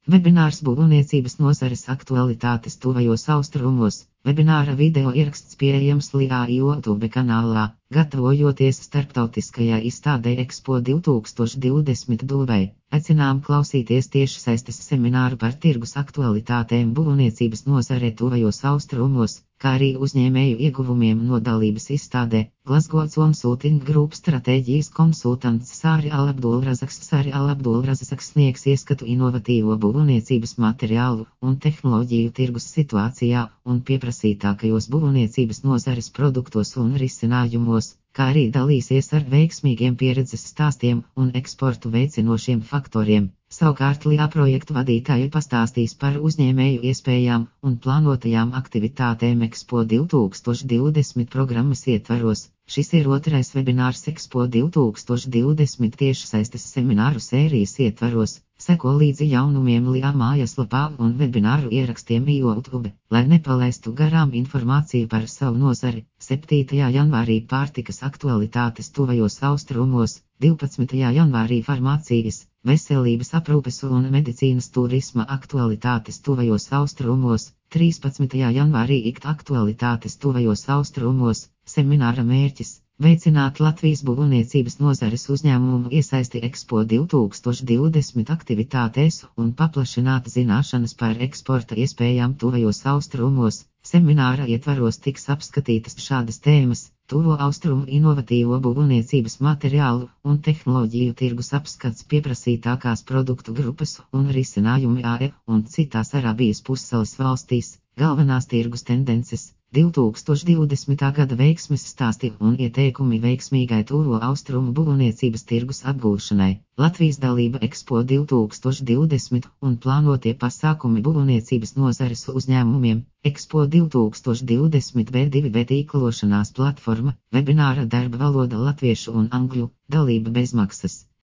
Webinārs būvniecības nozares aktualitātes tuvajos austrumos. Webināra video ieraksts pieejams LIA YouTube kanālā, gatavojoties starptautiskajai izstādei Expo 2022. Aicinām klausīties tiešsaistes semināru par tirgus aktualitātēm būvniecības nozare tuvajos austrumos, kā arī uzņēmēju ieguvumiem no dalības izstādē. Glasgow Consulting Group stratēģijas konsultants Sāri Alabdulrazaks sniegs ieskatu inovatīvo būvniecības materiālu un tehnoloģiju tirgus situācijā un pieprasītākajos būvniecības nozares produktos un risinājumos, kā arī dalīsies ar veiksmīgiem pieredzes stāstiem un eksportu veicinošiem faktoriem. Savukārt LIA projektu vadītāji pastāstīs par uzņēmēju iespējām un plānotajām aktivitātēm Expo 2020 programmas ietvaros. Šis ir otrais webinārs Expo 2020 tiešsaistes semināru sērijas ietvaros. Seko līdzi jaunumiem LIA mājaslapā un webināru ierakstiem YouTube, lai nepalaistu garām informāciju par savu nozari. 7. janvārī pārtikas aktualitātes tuvajos austrumos, 12. janvārī farmācijas, veselības aprūpes un medicīnas turisma aktualitātes tuvajos austrumos, 13. janvārī IKT aktualitātes tuvajos austrumos. Semināra mērķis – veicināt Latvijas būvniecības nozares uzņēmumu iesaisti Expo 2020 aktivitātēs un paplašināt zināšanas par eksporta iespējām tuvajos austrumos. Semināra ietvaros tiks apskatītas šādas tēmas: tuvo austrumu inovatīvo būvniecības materiālu un tehnoloģiju tirgus apskats, pieprasītākās produktu grupas un risinājumi AE un citās Arābijas pussalas valstīs, galvenās tirgus tendences, 2020. gada veiksmes stāsti un ieteikumi veiksmīgai tuvo austrumu būvniecības tirgus apgūšanai, Latvijas dalība Expo 2020 un plānotie pasākumi būvniecības nozares uzņēmumiem, Expo 2020 B2B tīklošanās platforma, webināra darba valoda latviešu un angļu, dalība bez maksas.